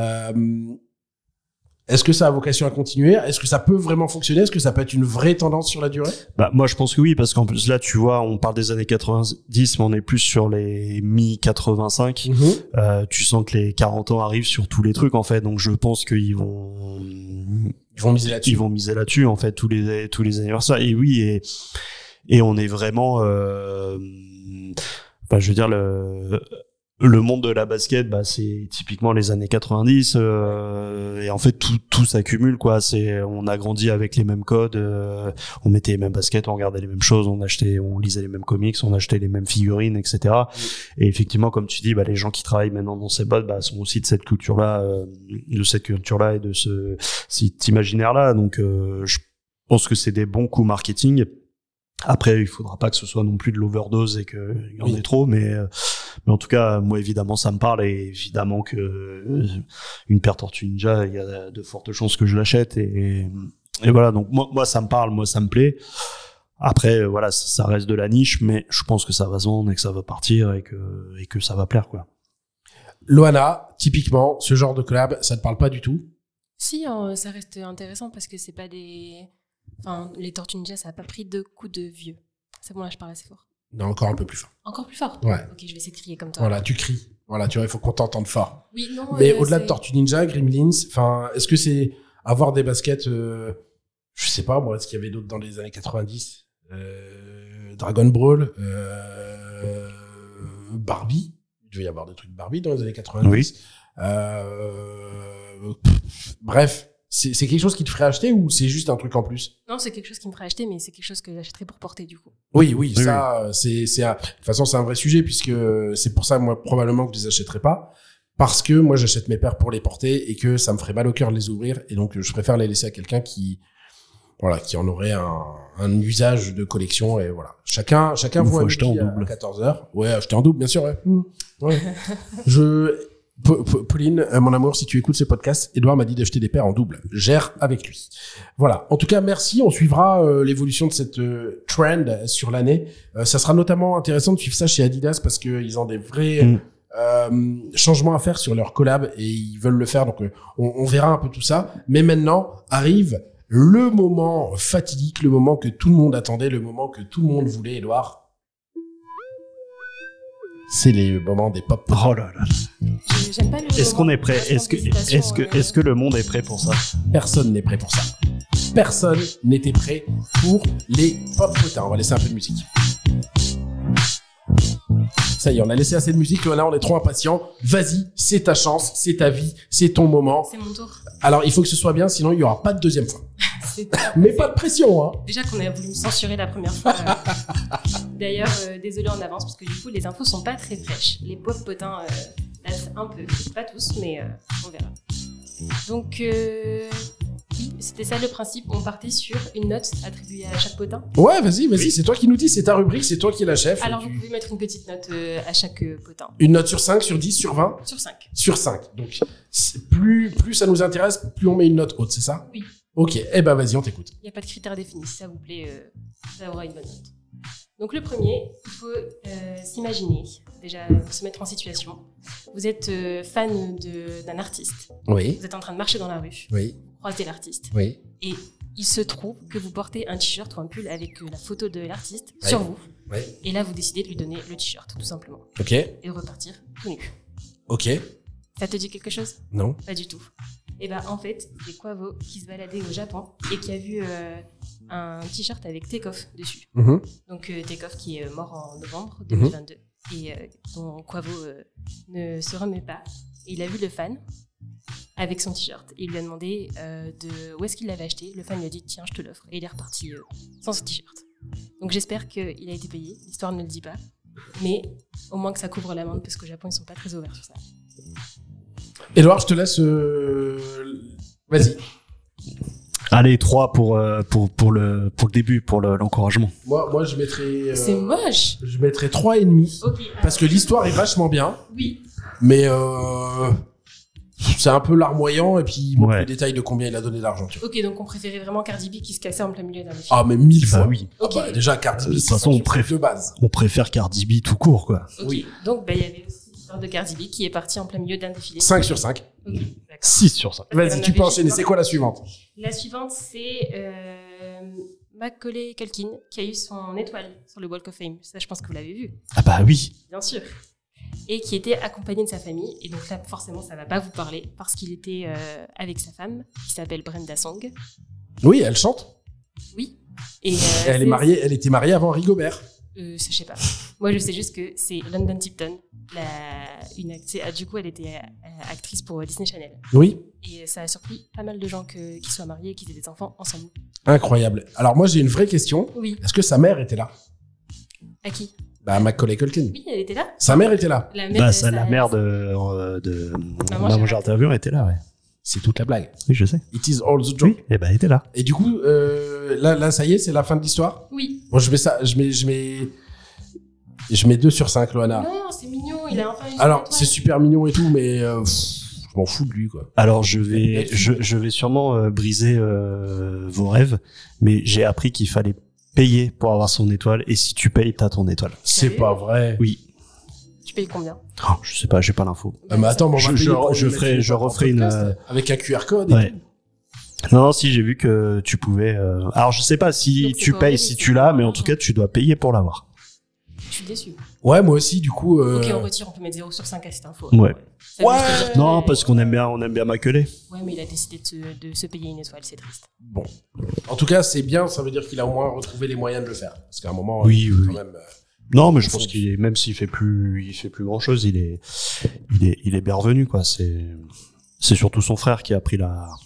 Est-ce que ça a vocation à continuer? Est-ce que ça peut vraiment fonctionner? Est-ce que ça peut être une vraie tendance sur la durée? Moi, je pense que oui, parce qu'en plus, là, tu vois, on parle des années 90, mais on est plus sur les mi-85. Tu sens que les 40 ans arrivent sur tous les trucs, en fait. Donc, je pense qu'ils vont miser là-dessus. Ils vont miser là-dessus, en fait, tous les anniversaires. Et oui, et on est vraiment, je veux dire, le monde de la basket, c'est typiquement les années 90, et en fait tout s'accumule, quoi. On a grandi avec les mêmes codes, on mettait les mêmes baskets, on regardait les mêmes choses, on lisait les mêmes comics, on achetait les mêmes figurines, etc. Et effectivement, comme tu dis, les gens qui travaillent maintenant dans ces boîtes, sont aussi de cette culture-là, et de cet imaginaire-là. Donc, je pense que c'est des bons coups marketing. Après, il faudra pas que ce soit non plus de l'overdose et qu'il y en ait trop, mais en tout cas, moi, évidemment, ça me parle, et évidemment que une paire Tortue Ninja, il y a de fortes chances que je l'achète, et voilà. Donc, moi, ça me parle, moi, ça me plaît. Après, voilà, ça reste de la niche, mais je pense que ça va se vendre et que ça va partir et que ça va plaire, quoi. Loana, typiquement, ce genre de collab, ça te parle pas du tout? Si, ça reste intéressant parce que c'est pas des... Enfin, les Tortues Ninja, ça a pas pris 2 coups de vieux. C'est bon, là, je parle assez fort. Non, encore un peu plus fort. Encore plus fort? Ouais. Ok, je vais essayer de crier comme toi. Voilà, tu cries. Voilà, tu vois, il faut qu'on t'entende fort. Oui, non. Mais au-delà de Tortues Ninja, Gremlins, est-ce que c'est avoir des baskets, je sais pas, moi, est-ce qu'il y avait d'autres dans les années 90? Dragon Ball, Barbie. Il devait y avoir des trucs Barbie dans les années 90. Oui. Bref. C'est quelque chose qui te ferait acheter ou c'est juste un truc en plus? Non, c'est quelque chose qui me ferait acheter, mais c'est quelque chose que j'achèterais pour porter, du coup. Oui, ça, c'est de toute façon, c'est un vrai sujet puisque c'est pour ça, moi, probablement que je les achèterais pas. Parce que moi, j'achète mes paires pour les porter et que ça me ferait mal au cœur de les ouvrir. Et donc, je préfère les laisser à quelqu'un qui en aurait un usage de collection, et voilà. Chacun voit acheter en double. À 14h. Ouais, acheter en double, bien sûr, ouais. Ouais. Pauline, mon amour, si tu écoutes ce podcast, Edouard m'a dit d'acheter des paires en double. Gère avec lui. Voilà. En tout cas, merci. On suivra l'évolution de cette trend sur l'année. Ça sera notamment intéressant de suivre ça chez Adidas parce que ils ont des vrais changements à faire sur leur collab et ils veulent le faire. Donc, on verra un peu tout ça. Mais maintenant arrive le moment fatidique, le moment que tout le monde attendait, le moment que tout le monde voulait, Edouard. C'est les moments des pop. Oh là là. J'aime pas le Est-ce qu'on est prêt? Est-ce que le monde est prêt pour ça? Personne n'est prêt pour ça. Personne n'était prêt pour les pop potins. On va laisser un peu de musique. Ça y est, on a laissé assez de musique. Là, on est trop impatients. Vas-y, c'est ta chance, c'est ta vie, c'est ton moment. C'est mon tour. Alors, il faut que ce soit bien, sinon il y aura pas de deuxième fois. Mais pas de pression, hein. Déjà qu'on a voulu me censurer la première fois. D'ailleurs, désolé en avance parce que du coup, les infos sont pas très fraîches. Les pop potins datent un peu, pas tous, mais on verra. Donc, c'était ça le principe. On partait sur une note attribuée à chaque potin. Ouais, vas-y, oui. C'est toi qui nous dis, c'est ta rubrique, c'est toi qui es la chef. Alors, vous pouvez mettre une petite note à chaque potin. Une note sur 5, sur 10, sur 20? Sur 5. Sur 5. Donc, plus ça nous intéresse, plus on met une note haute, c'est ça? Oui. Ok, ben vas-y, on t'écoute. Il n'y a pas de critère défini, si ça vous plaît, ça aura une bonne note. Donc le premier, il faut s'imaginer, déjà se mettre en situation. Vous êtes fan d'un artiste. Oui. Vous êtes en train de marcher dans la rue. Oui. Vous croisé l'artiste. Oui. Et il se trouve que vous portez un t-shirt ou un pull avec la photo de l'artiste Ouais. sur vous. Ouais. Et là, vous décidez de lui donner le t-shirt, tout simplement. Ok. Et de repartir tout nu. Ok. Ça te dit quelque chose? Non. Pas du tout. Et ben en fait, c'est Quavo qui se baladait au Japon et qui a vu un t-shirt avec Takeoff dessus. Mhm. Donc Takeoff qui est mort en novembre 2022 et dont Quavo ne se remet pas. Et il a vu le fan avec son t-shirt. Et il lui a demandé où est-ce qu'il l'avait acheté. Le fan lui a dit tiens, je te l'offre. Et il est reparti sans son t-shirt. Donc j'espère qu'il a été payé. L'histoire ne le dit pas. Mais au moins que ça couvre l'amende parce qu'au Japon, ils sont pas très ouverts sur ça. Edouard, je te laisse. Vas-y. Allez, 3 pour le début, pour l'encouragement. Moi, je mettrais. C'est moche. Je mettrais 3,5. Ok. Parce que l'histoire est vachement bien. Oui. Mais c'est un peu larmoyant. Et puis, il manque Ouais. le détail de combien il a donné d'argent. Tu vois. Ok, donc on préférait vraiment Cardi B qui se cassait en plein milieu d'un film. Ah, mais 1000 fois. Bah oui. Ah Ok. bah, déjà, Cardi B, De toute c'est façon, son on préfère- de base. On préfère Cardi B tout court, quoi. Ok. oui. Donc il y avait aussi l'histoire de Cardi B qui est partie en plein milieu d'un défilé. 5 sur 5. Ok, d'accord. 6 sur 5. Vas-y, tu peux enchaîner. C'est quoi la suivante? La suivante, c'est Macaulay Culkin qui a eu son étoile sur le Walk of Fame. Ça, je pense que vous l'avez vu, Ah bah oui. bien sûr. Et qui était accompagné de sa famille. Et donc là, forcément, ça va pas vous parler parce qu'il était avec sa femme qui s'appelle Brenda Song. Oui, elle chante. Oui. Et Elle était mariée avant Rigobert. je sais pas. Moi, je sais juste que c'est London Tipton. Du coup, elle était actrice pour Disney Channel. Oui. Et ça a surpris pas mal de gens qu'ils soient mariés et qu'ils aient des enfants ensemble. Incroyable. Alors, moi, j'ai une vraie question. Oui. Est-ce que sa mère était là? À qui? Bah, Macaulay Culkin. Oui, elle était là. Sa mère était là. La Bah, de ça, la sa- mère de Maman, Maman, j'ai j'ai raté. interviewé était là, ouais. C'est toute la blague. Oui, je sais. It is all the joke. Oui, et ben elle était là. Et du coup, là, ça y est, c'est la fin de l'histoire. Oui. Bon, je mets 2 sur 5, Loana. Non, c'est mignon. Il a enfin une Alors, étoile. c'est super mignon et tout, mais je m'en fous de lui, quoi. Alors je vais sûrement briser vos rêves, mais j'ai appris qu'il fallait payer pour avoir son étoile, et si tu payes, t'as ton étoile. C'est Sérieux pas vrai. Oui. Tu payes combien? Oh, je sais pas, j'ai pas l'info. Ah, mais attends, mais on va payer pour je lui mettre ferai- je dans le referai une, podcast, avec un QR code. et Ouais. tout. Non, si j'ai vu que tu pouvais. Alors je sais pas si Donc, c'est tu pas payes, horrible, si c'est tu l'as, mais en pas tout cas tu dois payer pour l'avoir. Je suis déçue. Ouais, moi aussi, du coup. Ok, on retire. On peut mettre 0 sur 5 à cette info. Ouais. Ça veut Ouais. juste dire que- Non, parce qu'on aime bien Macaulay. Ouais, mais il a décidé de se payer une étoile. C'est triste. Bon. En tout cas, c'est bien, ça veut dire qu'il a au moins retrouvé les moyens de le faire. Parce qu'à un moment, Oui, oui, quand oui. même. Non, mais je pense qu'il est, même s'il fait plus grand chose, il est bien revenu, quoi. C'est surtout son frère qui a pris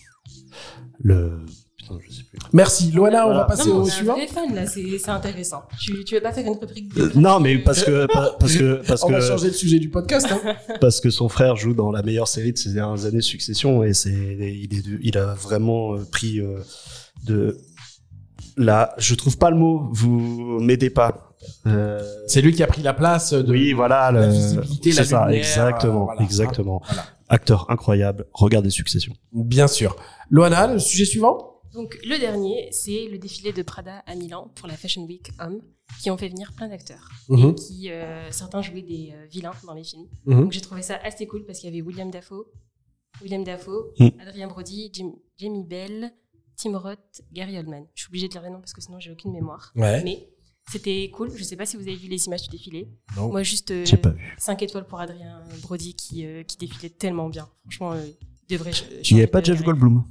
putain, je sais plus. Merci. Loana, on va Voilà. passer Non, mais au on a un suivant. vrai fan là. C'est intéressant. Tu veux pas faire une rubrique Non, mais parce que On va changer le sujet du podcast. Hein. parce que son frère joue dans la meilleure série de ces dernières années, Succession, et il a vraiment pris de là. Je trouve pas le mot. Vous m'aidez pas. C'est lui qui a pris la place de. Oui, voilà, la visibilité, la c'est ça, lumière, exactement, voilà. exactement. Voilà. Acteur incroyable. Regardez Succession. Bien sûr. Loana, le sujet suivant. Donc le dernier, c'est le défilé de Prada à Milan pour la Fashion Week Homme, qui ont fait venir plein d'acteurs. Mhm. Et qui certains jouaient des vilains dans les films. Mhm. Donc j'ai trouvé ça assez cool parce qu'il y avait William Dafoe, Mm. Adrien Brody, Jamie Bell, Tim Roth, Gary Oldman. Je suis obligée de lire les noms parce que sinon j'ai aucune mémoire. Ouais. Mais c'était cool. Je sais pas si vous avez vu les images du défilé. Non. Moi juste J'ai pas vu. 5 étoiles pour Adrien Brody qui défilait tellement bien. Franchement, il devrait. Il n'y avait pas Jeff Goldblum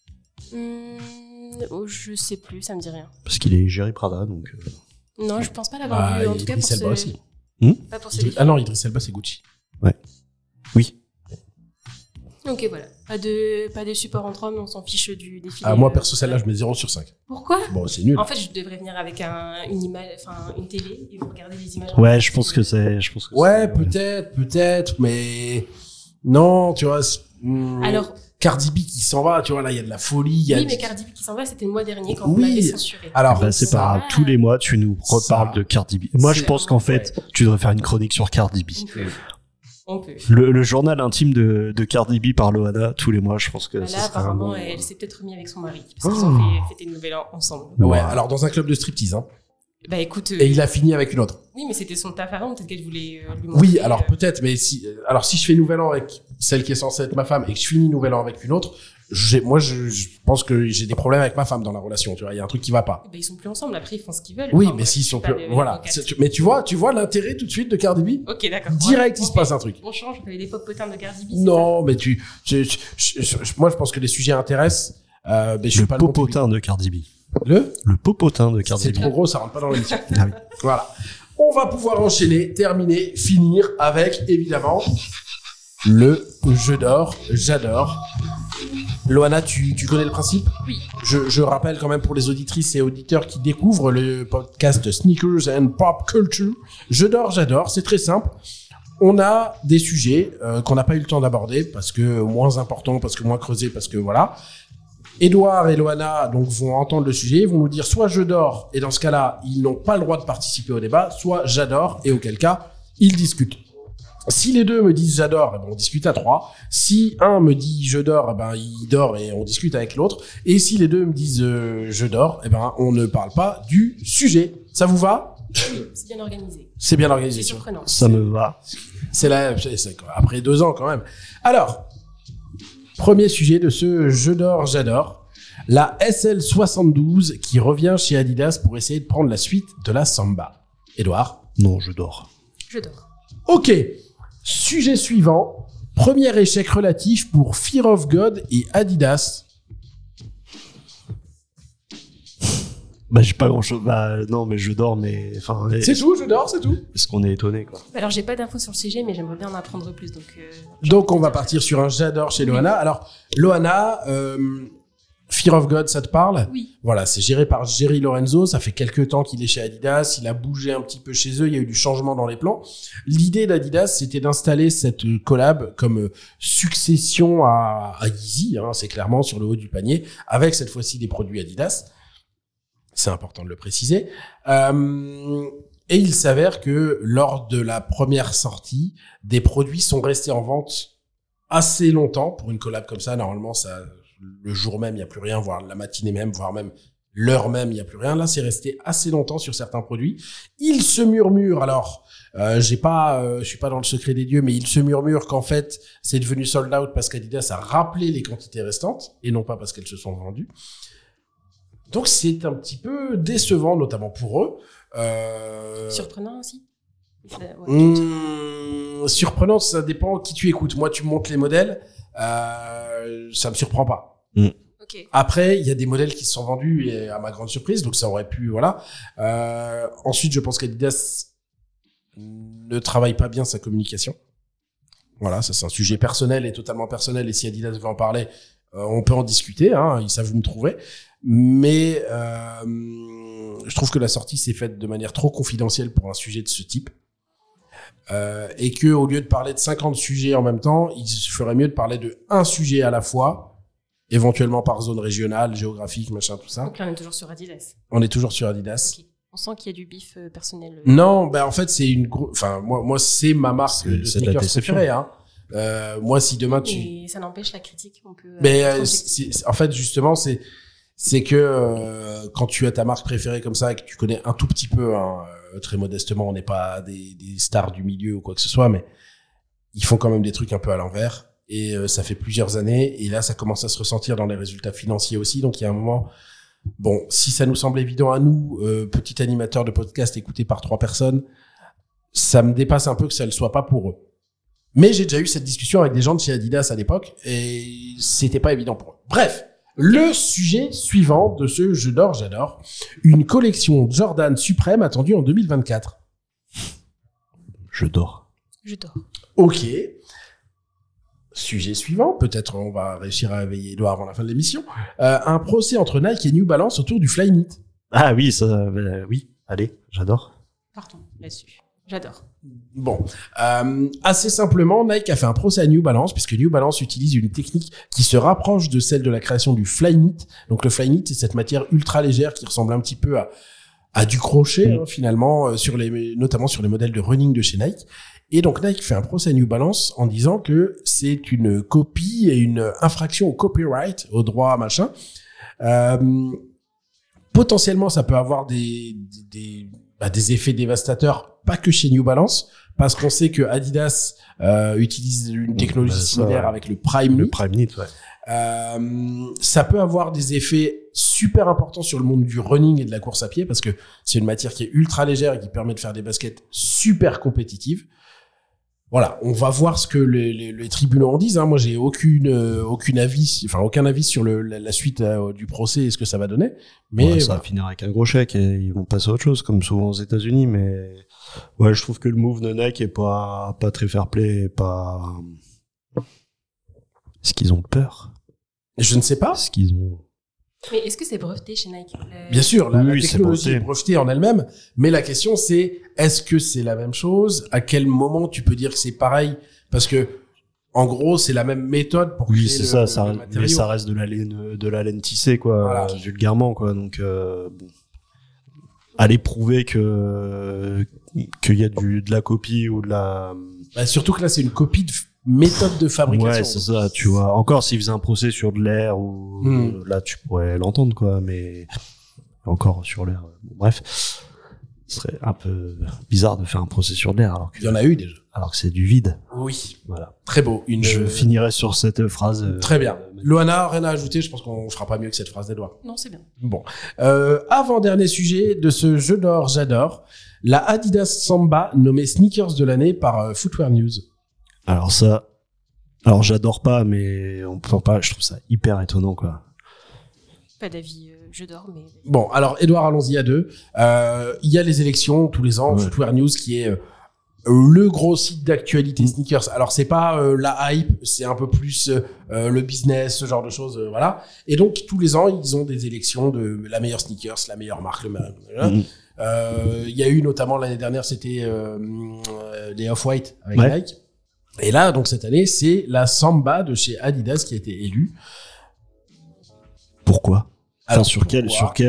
Je sais plus, ça me dit rien. parce qu'il est Jerry Prada, donc. Non, je pense pas l'avoir Ah, vu. En tout cas, Idriss pour Elba ce... aussi. Pas pour ce défilé. Ah non, Idriss Elba, c'est Gucci. Oui. Ok, voilà. Pas de support entre hommes, on s'en fiche du défilé. Ah, moi, perso, celle-là, je mets 0 sur 5. Pourquoi? Bon, c'est nul. En fait, je devrais venir avec une télé et vous regardez les images. Ouais, je pense que c'est. Ouais, peut-être, mais. Non, tu vois. Alors, Cardi B qui s'en va, tu vois, là, il y a de la folie. il Y a oui, du- mais Cardi B qui s'en va, c'était le mois dernier quand vous Oui. m'avez censuré. Alors, Bah, c'est ça- pas grave. Tous les mois, tu nous reparles Ça- de Cardi B. Moi, je c'est- pense qu'en fait, tu devrais faire une chronique sur Cardi B. On peut. Le journal intime de Cardi B par Loana, tous les mois, je pense que Là, ça serait un apparemment, bon- elle s'est peut-être remise avec son mari parce qu'ils ont fêté le nouvel an ensemble. Ouais, Ouais. alors dans un club de striptease, hein. Bah écoute, Et il a fini avec une autre. oui, mais c'était son taf avant, peut-être qu'elle voulait lui montrer. Oui, alors peut-être, mais si je fais nouvel an avec celle qui est censée être ma femme et que je finis nouvel an avec une autre, moi, je pense que j'ai des problèmes avec ma femme dans la relation. Tu vois, il y a un truc qui va pas. Eh ben, ils sont plus ensemble. Après, ils font ce qu'ils veulent. Oui, Enfin, mais bref, s'ils je sont sais pas, plus, les voilà. avocats. Mais tu vois l'intérêt tout de suite de Cardi B. Ok, d'accord. Direct, il se Ok. passe un truc. On change. Les popotins de Cardi B. c'est Non, mais moi, je pense que les sujets intéressent. Mais je suis Le pas le bon popotin de Cardi B. public. Le popotin de Cardi C'est B. trop gros, ça rentre pas dans l'émission. Ah oui. Voilà. On va pouvoir enchaîner, terminer, finir avec, évidemment, le jeu d'or. J'adore. Loana, tu connais le principe? Oui. Je rappelle quand même pour les auditrices et auditeurs qui découvrent le podcast Sneakers and Pop Culture. Jeu d'or, j'adore. C'est très simple. On a des sujets qu'on n'a pas eu le temps d'aborder parce que moins importants, parce que moins creusés, parce que voilà. Édouard et Loana donc vont entendre le sujet, ils vont nous dire soit je dors et dans ce cas-là ils n'ont pas le droit de participer au débat, soit j'adore et auquel cas ils discutent. Si les deux me disent j'adore, eh ben on discute à trois. Si un me dit je dors, eh ben il dort et on discute avec l'autre. Et si les deux me disent je dors, eh ben on ne parle pas du sujet. Ça vous va? Oui, c'est bien organisé. C'est bien organisé. C'est surprenant. Ça me va. C'est après 2 ans quand même. Alors, premier sujet de ce jeu d'or, j'adore. La SL72 qui revient chez Adidas pour essayer de prendre la suite de la Samba. Édouard? Non, je dors. Je dors. Ok. Sujet suivant. Premier échec relatif pour Fear of God et Adidas. Bah, j'ai pas grand chose. Bah, non, mais je dors, mais. Enfin, C'est tout, je dors, c'est tout. est-ce qu'on est étonné, quoi? Alors, j'ai pas d'infos sur le sujet, mais j'aimerais bien en apprendre plus. Donc, on va partir sur un j'adore chez Loana. Alors, Loana, Fear of God, ça te parle? Oui. Voilà, c'est géré par Jerry Lorenzo. Ça fait quelques temps qu'il est chez Adidas. Il a bougé un petit peu chez eux. Il y a eu du changement dans les plans. L'idée d'Adidas, c'était d'installer cette collab comme succession à Yeezy. Hein, c'est clairement sur le haut du panier, avec cette fois-ci des produits Adidas. C'est important de le préciser. Et il s'avère que lors de la première sortie, des produits sont restés en vente assez longtemps pour une collab comme ça. Normalement, ça, le jour même, il n'y a plus rien, voire la matinée même, voire même l'heure même, il n'y a plus rien. Là, c'est resté assez longtemps sur certains produits. Il se murmure, alors, je suis pas dans le secret des dieux, mais il se murmure qu'en fait, c'est devenu sold out parce qu'Adidas a rappelé les quantités restantes et non pas parce qu'elles se sont vendues. Donc, c'est un petit peu décevant, notamment pour eux. Surprenant aussi. Ouais. Surprenant, ça dépend qui tu écoutes. Moi, tu me montres les modèles, ça me surprend pas. Ok. Après, il y a des modèles qui se sont vendus et à ma grande surprise, donc ça aurait pu, voilà. Ensuite, je pense qu'Adidas ne travaille pas bien sa communication. Voilà, ça c'est un sujet personnel et totalement personnel. Et si Adidas veut en parler, on peut en discuter. Hein, ça vous me trouverez. Mais je trouve que la sortie s'est faite de manière trop confidentielle pour un sujet de ce type. Et que au lieu de parler de 50 sujets en même temps, il ferait mieux de parler de un sujet à la fois, éventuellement par zone régionale, géographique, machin, tout ça. Donc là, on est toujours sur Adidas. On est toujours sur Adidas. Okay. On sent qu'il y a du bif personnel. Non, ben en fait c'est une enfin moi c'est ma marque de c'est de la sneakers déception. préférée. Hein. Moi si demain tu Et ça n'empêche la critique. On peut. mais être objectif. en fait justement c'est que quand tu as ta marque préférée comme ça et que tu connais un tout petit peu, hein, très modestement, on n'est pas des stars du milieu ou quoi que ce soit, mais ils font quand même des trucs un peu à l'envers et ça fait plusieurs années et là ça commence à se ressentir dans les résultats financiers aussi. Donc il y a un moment, bon, si ça nous semble évident à nous, petit animateur de podcast écouté par 3 personnes, ça me dépasse un peu que ça ne le soit pas pour eux. Mais j'ai déjà eu cette discussion avec des gens de chez Adidas à l'époque et c'était pas évident pour eux. Bref. Le sujet suivant de ce jeu d'or, j'adore. Une collection Jordan suprême attendue en 2024. Je dors. Je dors. Ok. Sujet suivant. Peut-être on va réussir à réveiller Edouard avant la fin de l'émission. Un procès entre Nike et New Balance autour du Flyknit. Ah oui, ça, oui. Allez, j'adore. Partons là-dessus. J'adore. Bon, assez simplement, Nike a fait un procès à New Balance puisque New Balance utilise une technique qui se rapproche de celle de la création du Flyknit. Donc le Flyknit, c'est cette matière ultra légère qui ressemble un petit peu à du crochet hein, finalement, notamment sur les modèles de running de chez Nike. Et donc Nike fait un procès à New Balance en disant que c'est une copie et une infraction au copyright, au droit machin. Potentiellement, ça peut avoir des effets dévastateurs, pas que chez New Balance, parce qu'on sait que Adidas utilise une technologie similaire avec le Prime Knit. Le Prime Knit, ouais. Ça peut avoir des effets super importants sur le monde du running et de la course à pied parce que c'est une matière qui est ultra légère et qui permet de faire des baskets super compétitives. Voilà, on va voir ce que les tribunaux en disent. Hein. Moi, j'ai aucun avis sur la suite du procès et ce que ça va donner. Mais ça va finir avec un gros chèque et ils vont passer à autre chose, comme souvent aux États-Unis. Mais ouais, je trouve que le move de Nike est pas très fair play, et pas. Est-ce qu'ils ont peur? Je ne sais pas. Est-ce qu'ils ont. Mais est-ce que c'est breveté chez Nike? Bien sûr, la Oui, technologie est brevetée en elle-même, mais la question c'est, est-ce que c'est la même chose? À quel moment tu peux dire que c'est pareil? Parce que, en gros, c'est la même méthode pour créer Oui, c'est ça, le matériau. mais ça reste de la laine tissée, quoi, Voilà. vulgairement, quoi. Donc, aller prouver qu'il y a de la copie ou de la. Bah, surtout que là, c'est une copie de méthode de fabrication. Ouais, c'est ça, tu vois. Encore s'ils faisaient un procès sur de l'air ou là tu pourrais l'entendre, quoi, mais encore sur l'air. Bon, bref, ce serait un peu bizarre de faire un procès sur de l'air Il y en a eu déjà. alors que c'est du vide. Oui. Voilà. Très beau. Je finirai sur cette phrase. Très bien. Loana, rien à ajouter. Je pense qu'on fera pas mieux que cette phrase d'Edouard. Non, c'est bien. Bon. Avant-dernier sujet de ce jeu d'or, j'adore. La Adidas Samba nommée Sneakers de l'année par Footwear News. Alors j'adore pas, mais on peut pas. Je trouve ça hyper étonnant, quoi. Pas d'avis, je dors, mais. Bon, alors Edouard, allons-y à deux. Il y a les élections tous les ans, Ouais. Footwear News qui est le gros site d'actualité sneakers. Alors c'est pas la hype, c'est un peu plus le business, ce genre de choses, voilà. Et donc tous les ans, ils ont des élections de la meilleure sneakers, la meilleure marque, le meilleur. Il y a eu notamment l'année dernière, c'était les Off-White avec Ouais. Nike. Et là, donc cette année, c'est la Samba de chez Adidas qui a été élue. Pourquoi? Alors, Enfin, sur quel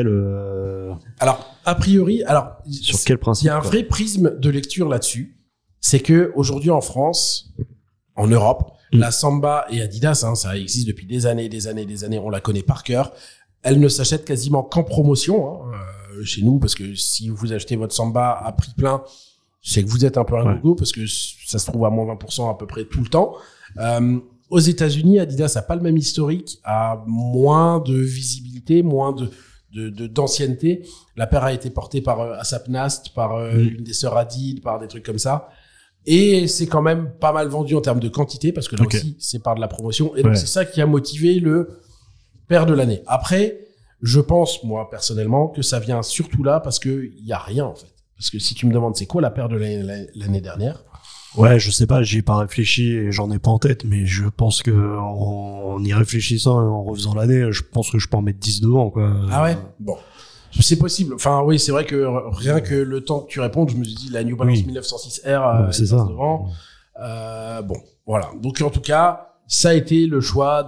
Alors, a priori, sur quel il principe, y a un quoi. vrai prisme de lecture là-dessus. C'est que aujourd'hui en France, en Europe, la Samba et Adidas, hein, ça existe depuis des années, on la connaît par cœur. Elle ne s'achète quasiment qu'en promotion chez nous, parce que si vous achetez votre Samba à prix plein, c'est que vous êtes un peu un gogo, parce que ça se trouve à moins 20% à peu près tout le temps. Aux États-Unis, Adidas a pas le même historique, a moins de visibilité, moins d'ancienneté. La paire a été portée par Asap Nast, par une des sœurs Hadid, par des trucs comme ça. Et c'est quand même pas mal vendu en termes de quantité, parce que là aussi, c'est par de la promotion. Et donc, c'est ça qui a motivé le paire de l'année. Après, je pense, moi, personnellement, que ça vient surtout là parce que y a rien, en fait. Parce que si tu me demandes c'est quoi la paire de l'année dernière, Ouais, je sais pas, j'y ai pas réfléchi et j'en ai pas en tête, mais je pense que en y réfléchissant et en refaisant l'année, je pense que je peux en mettre 10 devant, quoi. Ah ouais? Bon. C'est possible. Enfin, oui, c'est vrai que rien que le temps que tu répondes, je me suis dit la New Balance 1906R c'est ça. devant. Bon, voilà. Donc, en tout cas, ça a été le choix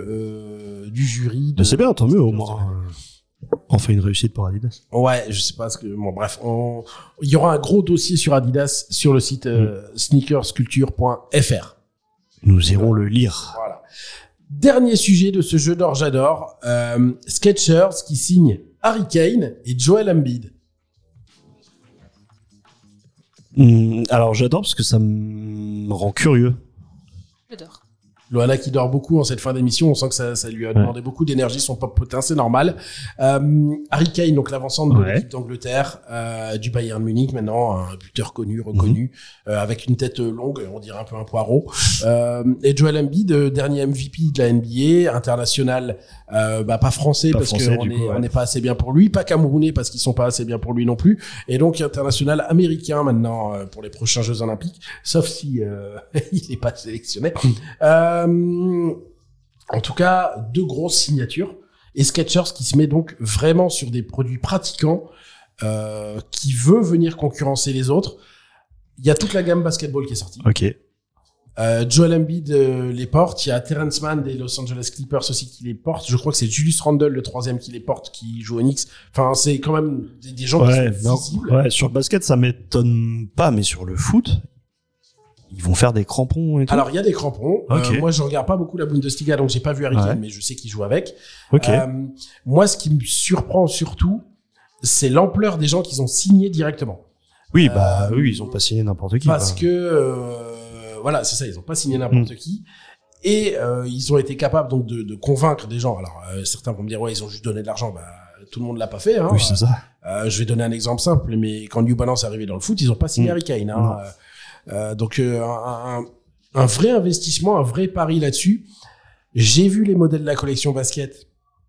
du jury. C'est bien, tant mieux, au moins. Enfin, une réussite pour Adidas. Ouais, je sais pas ce que. Bon, bref, il y aura un gros dossier sur Adidas sur le site sneakersculture.fr. Nous irons le lire. Voilà. Dernier sujet de ce jeu d'or, j'adore. Skechers qui signe Harry Kane et Joel Embiid. Alors, j'adore parce que ça me rend curieux. Je dors. Loana qui dort beaucoup en cette fin d'émission, on sent que ça lui a demandé beaucoup d'énergie, son pop potin, c'est normal. Harry Kane, donc l'avant-centre de l'équipe d'Angleterre, du Bayern Munich maintenant, un buteur connu, reconnu, avec une tête longue, on dirait un peu un poireau. Et Joel Embiid, dernier MVP de la NBA, international, pas français parce qu'on n'est pas assez bien pour lui, pas camerounais parce qu'ils sont pas assez bien pour lui non plus, et donc international américain maintenant pour les prochains Jeux Olympiques, sauf si il n'est pas sélectionné. En tout cas, deux grosses signatures. Et Skechers qui se met donc vraiment sur des produits pratiquants, qui veut venir concurrencer les autres. Il y a toute la gamme basketball qui est sortie. Ok. Joel Embiid les porte. Il y a Terrence Mann des Los Angeles Clippers aussi qui les porte. Je crois que c'est Julius Randle, le troisième, qui les porte, qui joue au Knicks. Enfin, c'est quand même des gens qui sont visibles. Ouais, sur le basket, ça m'étonne pas, mais sur le foot, ils vont faire des crampons et tout. Alors, il y a des crampons. Okay. Moi, je regarde pas beaucoup la Bundesliga, donc j'ai pas vu Harry Kane, mais je sais qu'il joue avec. Ok. Moi, ce qui me surprend surtout, c'est l'ampleur des gens qu'ils ont signé directement. Oui, oui, ils ont pas signé n'importe qui. Parce que, voilà, c'est ça, ils ont pas signé n'importe qui. Et ils ont été capables donc de convaincre des gens. Alors certains vont me dire ouais, ils ont juste donné de l'argent. Bah tout le monde l'a pas fait. Hein. Oui, c'est ça. Je vais donner un exemple simple, mais quand New Balance est arrivé dans le foot, ils ont pas signé Harry Kane. Hein. Donc un vrai investissement, un vrai pari là-dessus. J'ai vu les modèles de la collection basket.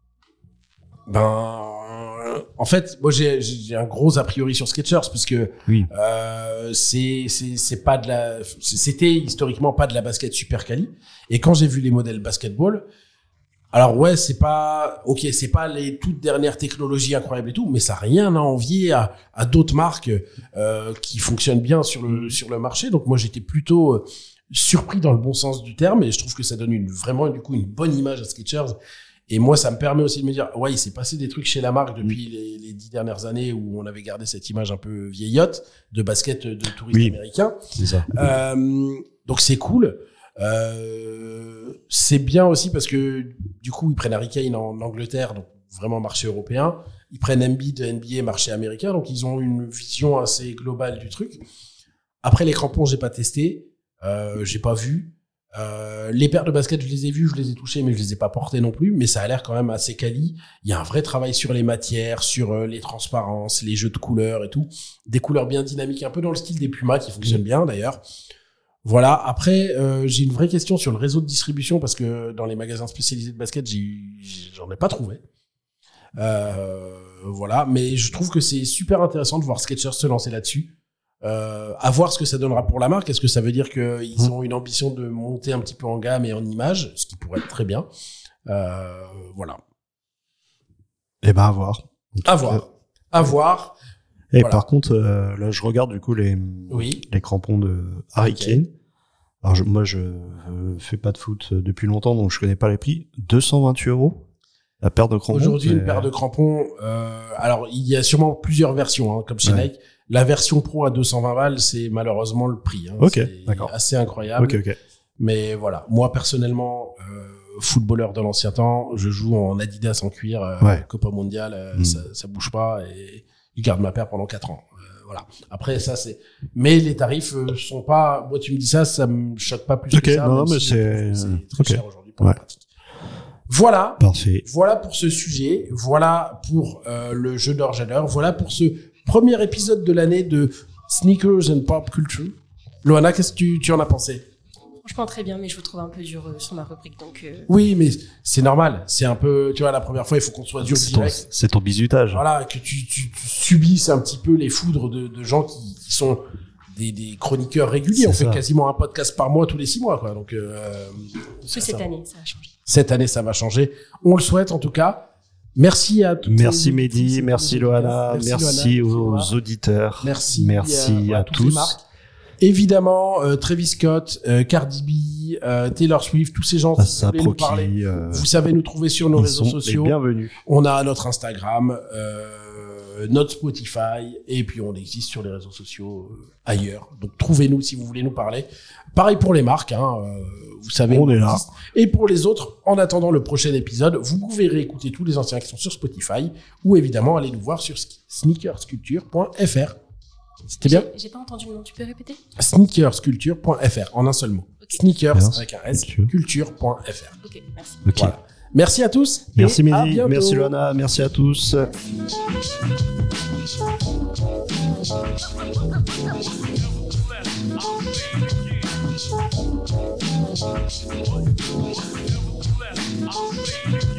En fait, moi j'ai un gros a priori sur Skechers puisque Oui. c'est pas de la, c'était historiquement pas de la basket super quali. Et quand j'ai vu les modèles basketball, alors ouais, c'est pas les toutes dernières technologies incroyables et tout, mais ça n'a rien à envier à d'autres marques qui fonctionnent bien sur le marché. Donc moi j'étais plutôt surpris dans le bon sens du terme et je trouve que ça donne vraiment du coup une bonne image à Skechers. Et moi, ça me permet aussi de me dire, ouais, il s'est passé des trucs chez la marque depuis les 10 dernières années où on avait gardé cette image un peu vieillotte de basket de touristes américains. C'est ça. Donc c'est cool. C'est bien aussi parce que du coup, ils prennent Harry Kane en Angleterre, donc vraiment marché européen. Ils prennent Embiid de NBA, marché américain. Donc ils ont une vision assez globale du truc. Après, les crampons, j'ai pas testé. J'ai pas vu. Les paires de basket, je les ai vues, je les ai touchées, mais je les ai pas portées non plus. Mais ça a l'air quand même assez quali. Il y a un vrai travail sur les matières, sur les transparences, les jeux de couleurs et tout. Des couleurs bien dynamiques, un peu dans le style des Pumas qui fonctionnent bien d'ailleurs. Voilà. Après, j'ai une vraie question sur le réseau de distribution parce que dans les magasins spécialisés de basket, j'en ai pas trouvé. Voilà. Mais je trouve que c'est super intéressant de voir Skechers se lancer là-dessus. À voir ce que ça donnera pour la marque. Est-ce que ça veut dire qu'ils ont une ambition de monter un petit peu en gamme et en image, ce qui pourrait être très bien. Voilà. Eh ben, à voir. À voir. Et voilà. par contre, là, je regarde du coup les crampons de Harry Kane. Alors, moi, je fais pas de foot depuis longtemps, donc je connais pas les prix. 228 € la paire de crampons. Aujourd'hui, une paire de crampons. Alors, il y a sûrement plusieurs versions, hein, comme chez Nike. La version pro à 220 balles, c'est malheureusement le prix. Hein. C'est assez incroyable. Ok. Mais voilà, moi personnellement, footballeur de l'ancien temps, je joue en Adidas en cuir, Copa Mondial, ça bouge pas et je garde ma paire pendant 4 ans. Voilà. Après ça c'est, mais les tarifs sont pas. Moi tu me dis ça me choque pas plus que ça. Non, mais si c'est très cher aujourd'hui pour la pratique. Voilà. Parfait. Voilà pour ce sujet. Voilà pour le jeu d'or j'adore. Voilà pour ce premier épisode de l'année de Sneakers and Pop Culture. Loana, qu'est-ce que tu en as pensé? Franchement, très bien, mais je vous trouve un peu dur sur ma rubrique. Donc, Oui, mais c'est normal. C'est un peu, tu vois, la première fois, il faut qu'on soit dur direct. C'est ton bizutage. Voilà, que tu subisses un petit peu les foudres de gens qui sont des chroniqueurs réguliers. On fait quasiment un podcast par mois tous les 6 mois, quoi. Donc, cette année, ça va changer. Cette année, ça va changer. On le souhaite, en tout cas. Merci à tous. Merci Mehdi, merci Loana, merci aux auditeurs. Merci à tous. Évidemment, Travis Scott, Cardi B, Taylor Swift, tous ces gens qui voulaient nous parler. Vous savez nous trouver sur nos réseaux sociaux. Bienvenue. On a notre Instagram, notre Spotify, et puis on existe sur les réseaux sociaux ailleurs. Donc trouvez-nous si vous voulez nous parler. Pareil pour les marques, hein, vous savez. On est là. Et pour les autres, en attendant le prochain épisode, vous pouvez réécouter tous les anciens qui sont sur Spotify, ou évidemment aller nous voir sur sneakersculture.fr. C'était bien? J'ai pas entendu le nom, tu peux répéter? Sneakersculture.fr, en un seul mot. Okay. Sneakers avec un S, culture.fr. Ok, merci. Okay. Voilà. Merci à tous. Merci Mehdi, merci Loana, merci à tous. I'll see you.